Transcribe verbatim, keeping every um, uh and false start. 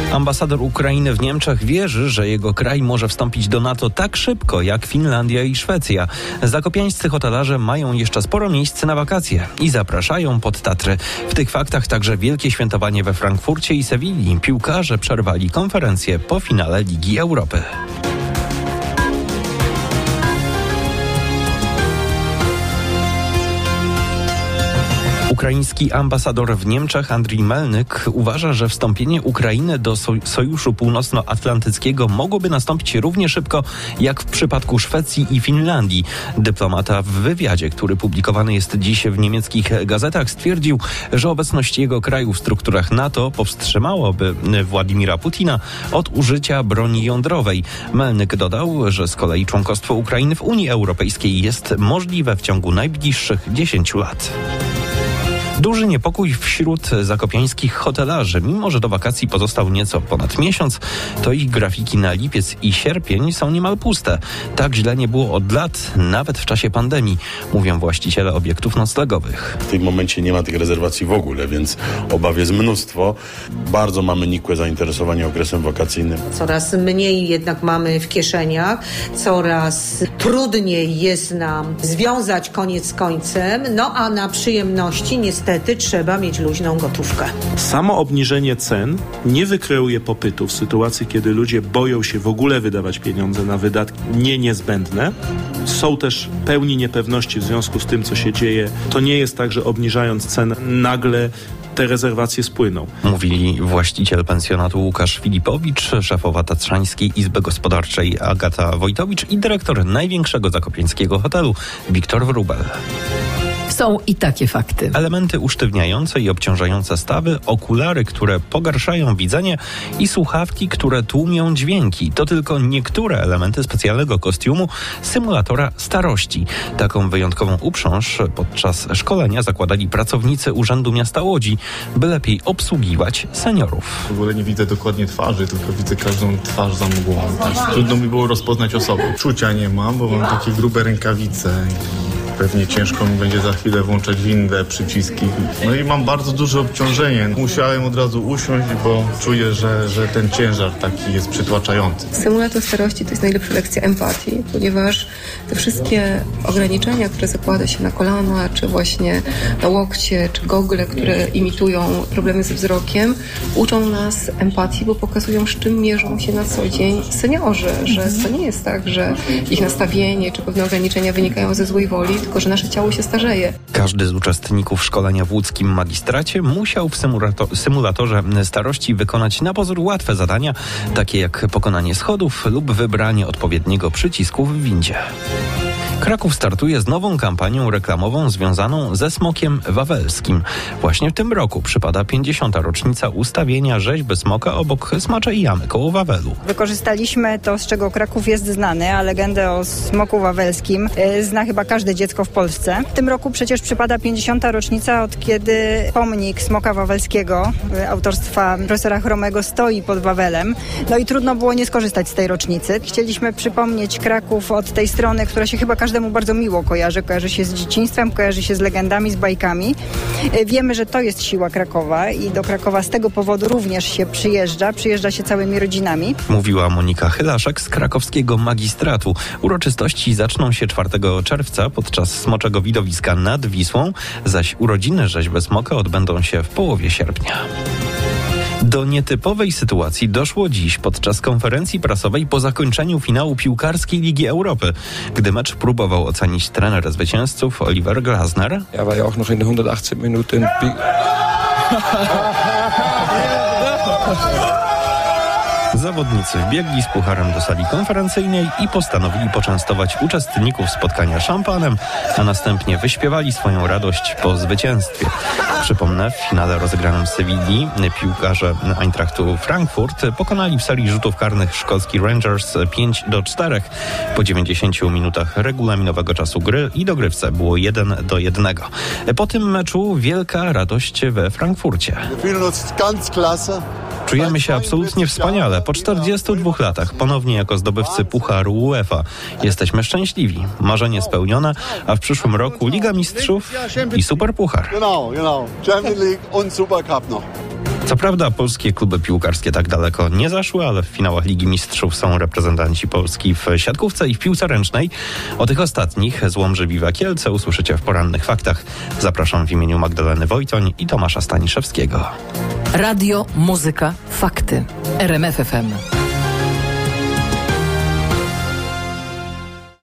Ambasador Ukrainy w Niemczech wierzy, że jego kraj może wstąpić do NATO tak szybko jak Finlandia i Szwecja. Zakopiańscy hotelarze mają jeszcze sporo miejsc na wakacje i zapraszają pod Tatry. W tych faktach także wielkie świętowanie we Frankfurcie i Sewilli. Piłkarze przerwali konferencję po finale Ligi Europy. Ukraiński ambasador w Niemczech Andrii Melnyk uważa, że wstąpienie Ukrainy do Sojuszu Północnoatlantyckiego mogłoby nastąpić równie szybko jak w przypadku Szwecji i Finlandii. Dyplomata w wywiadzie, który publikowany jest dziś w niemieckich gazetach, stwierdził, że obecność jego kraju w strukturach NATO powstrzymałoby Władimira Putina od użycia broni jądrowej. Melnyk dodał, że z kolei członkostwo Ukrainy w Unii Europejskiej jest możliwe w ciągu najbliższych dziesięciu lat. Duży niepokój wśród zakopiańskich hotelarzy. Mimo że do wakacji pozostał nieco ponad miesiąc, to ich grafiki na lipiec i sierpień są niemal puste. Tak źle nie było od lat, nawet w czasie pandemii, mówią właściciele obiektów noclegowych. W tym momencie nie ma tych rezerwacji w ogóle, więc obaw jest mnóstwo. Bardzo mamy nikłe zainteresowanie okresem wakacyjnym. Coraz mniej jednak mamy w kieszeniach, coraz trudniej jest nam związać koniec z końcem, no a na przyjemności niestety Niestety trzeba mieć luźną gotówkę. Samo obniżenie cen nie wykreuje popytu w sytuacji, kiedy ludzie boją się w ogóle wydawać pieniądze na wydatki nie niezbędne. Są też pełni niepewności w związku z tym, co się dzieje. To nie jest tak, że obniżając cenę nagle te rezerwacje spłyną. Mówili właściciel pensjonatu Łukasz Filipowicz, szefowa Tatrzańskiej Izby Gospodarczej Agata Wojtowicz i dyrektor największego zakopiańskiego hotelu Wiktor Wróbel. Są i takie fakty. Elementy usztywniające i obciążające stawy, okulary, które pogarszają widzenie i słuchawki, które tłumią dźwięki. To tylko niektóre elementy specjalnego kostiumu symulatora starości. Taką wyjątkową uprząż podczas szkolenia zakładali pracownicy Urzędu Miasta Łodzi, by lepiej obsługiwać seniorów. W ogóle nie widzę dokładnie twarzy, tylko widzę każdą twarz za mgłą. Tak, trudno mi było rozpoznać osobę. Czucia nie mam, bo mam takie grube rękawice. Pewnie ciężko mi będzie za chwilę włączać windę, przyciski. No i mam bardzo duże obciążenie. Musiałem od razu usiąść, bo czuję, że, że ten ciężar taki jest przytłaczający. Symulator starości to jest najlepsza lekcja empatii, ponieważ te wszystkie ograniczenia, które zakłada się na kolana, czy właśnie na łokcie, czy gogle, które imitują problemy ze wzrokiem, uczą nas empatii, bo pokazują, z czym mierzą się na co dzień seniorzy, że to nie jest tak, że ich nastawienie, czy pewne ograniczenia wynikają ze złej woli, tylko że nasze ciało się starzeje. Każdy z uczestników szkolenia w łódzkim magistracie musiał w symulator- symulatorze starości wykonać na pozór łatwe zadania, takie jak pokonanie schodów lub wybranie odpowiedniego przycisku w windzie. Kraków startuje z nową kampanią reklamową związaną ze smokiem wawelskim. Właśnie w tym roku przypada pięćdziesiąta rocznica ustawienia rzeźby smoka obok Smaczej Jamy koło Wawelu. Wykorzystaliśmy to, z czego Kraków jest znany, a legendę o smoku wawelskim zna chyba każde dziecko w Polsce. W tym roku przecież przypada pięćdziesiąta rocznica, od kiedy pomnik smoka wawelskiego autorstwa profesora Chromego stoi pod Wawelem. No i trudno było nie skorzystać z tej rocznicy. Chcieliśmy przypomnieć Kraków od tej strony, która się chyba każdemu bardzo miło kojarzy. Kojarzy się z dzieciństwem, kojarzy się z legendami, z bajkami. Wiemy, że to jest siła Krakowa i do Krakowa z tego powodu również się przyjeżdża. Przyjeżdża się całymi rodzinami. Mówiła Monika Chylaszek z krakowskiego magistratu. Uroczystości zaczną się czwartego czerwca podczas smoczego widowiska nad Wisłą, zaś urodziny rzeźby smoka odbędą się w połowie sierpnia. Do nietypowej sytuacji doszło dziś podczas konferencji prasowej po zakończeniu finału piłkarskiej Ligi Europy, gdy mecz próbował ocenić trener zwycięzców Oliver Glasner. Ja war ja auch noch in der hundertachtzig Minuten. Zawodnicy wbiegli z pucharem do sali konferencyjnej i postanowili poczęstować uczestników spotkania szampanem, a następnie wyśpiewali swoją radość po zwycięstwie. Przypomnę, w finale rozegranym w Sewilli piłkarze Eintrachtu Frankfurt pokonali w serii rzutów karnych szkocki Rangers pięć do czterech. Po dziewięćdziesięciu minutach regulaminowego czasu gry i dogrywce było jeden do jednego. Po tym meczu wielka radość we Frankfurcie. Czujemy się absolutnie wspaniale. Po czterdziestu dwóch latach ponownie jako zdobywcy Pucharu UEFA. Jesteśmy szczęśliwi. Marzenie spełnione, a w przyszłym roku Liga Mistrzów i Superpuchar. Co prawda polskie kluby piłkarskie tak daleko nie zaszły, ale w finałach Ligi Mistrzów są reprezentanci Polski w siatkówce i w piłce ręcznej. O tych ostatnich z Łomży Viva Kielce usłyszycie w porannych faktach. Zapraszam w imieniu Magdaleny Wojtoń i Tomasza Staniszewskiego. Radio, muzyka, fakty. R M F F M.